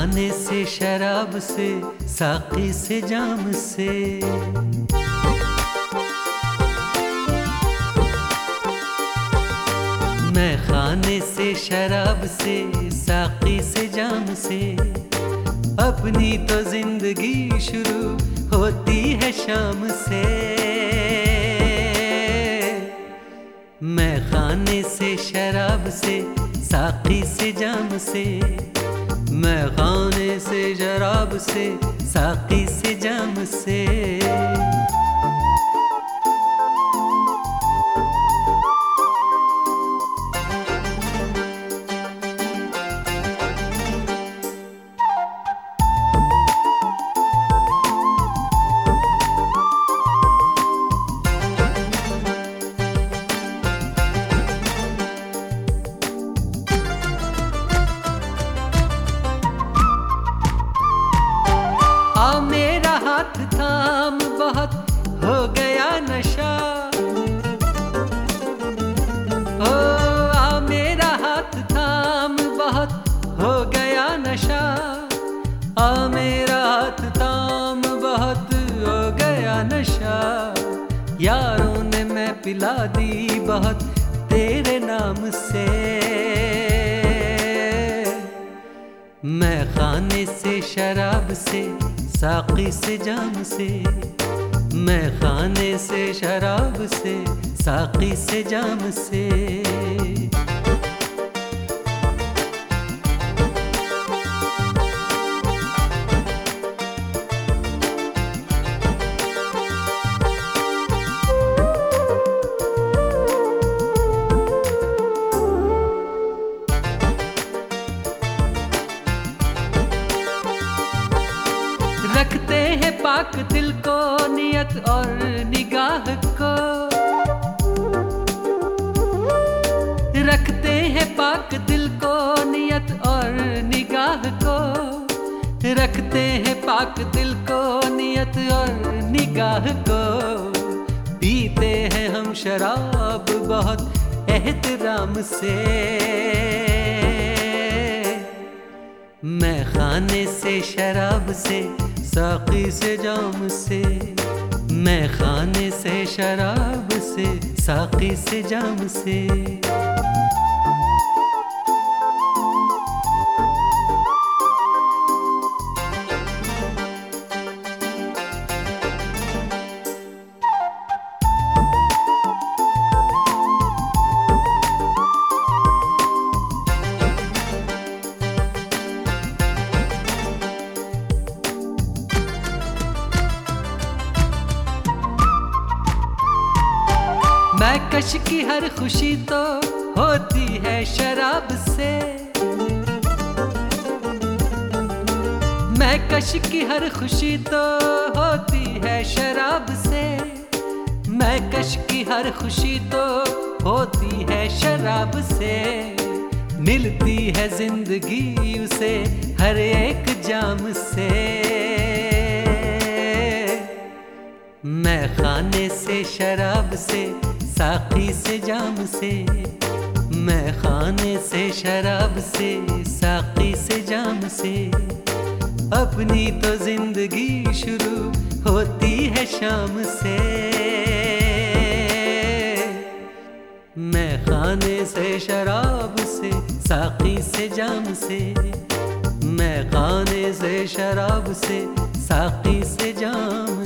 खाने से, शराब से, साकी से, जाम से। मैं खाने से, शराब से, साकी से, जाम से, अपनी तो जिंदगी शुरू होती है शाम से। मैं खाने से, शराब से, साकी से, जाम से, मैं खाने से, शराब से, साकी से, जाम से। मेरा हाथ थाम, बहुत हो गया नशा। ओ मेरा हाथ थाम, बहुत हो गया नशा। मेरा हाथ थाम, बहुत हो गया नशा। यारों ने मैं पिला दी बहुत तेरे नाम से। मैं खाने से, शराब से, साकी से, जाम से, मैं खाने से, शराब से, साकी से, जाम से। रखते हैं पाक दिल को, नियत और निगाह को। रखते हैं पाक दिल को, नियत और निगाह को। रखते हैं पाक दिल को, नियत और निगाह को। पीते हैं हम शराब बहुत एहतराम से। मैं खाने से, शराब से, साकी से, जाम से, मैं खाने से, शराब से, साकी से, जाम से। मैं कश की हर खुशी तो होती है शराब से। मैं कश की हर खुशी तो होती है शराब से। मैं कश की हर खुशी तो होती है शराब से। मिलती है जिंदगी उसे हर एक जाम से। मैं खाने से, शराब से, साकी से, जाम से, मैं खाने से, शराब से, साकी से, जाम से, अपनी तो जिंदगी शुरू होती है शाम से। मैं खाने से, शराब से, साकी से, जाम से, मैं खाने से, शराब से, साकी से, जाम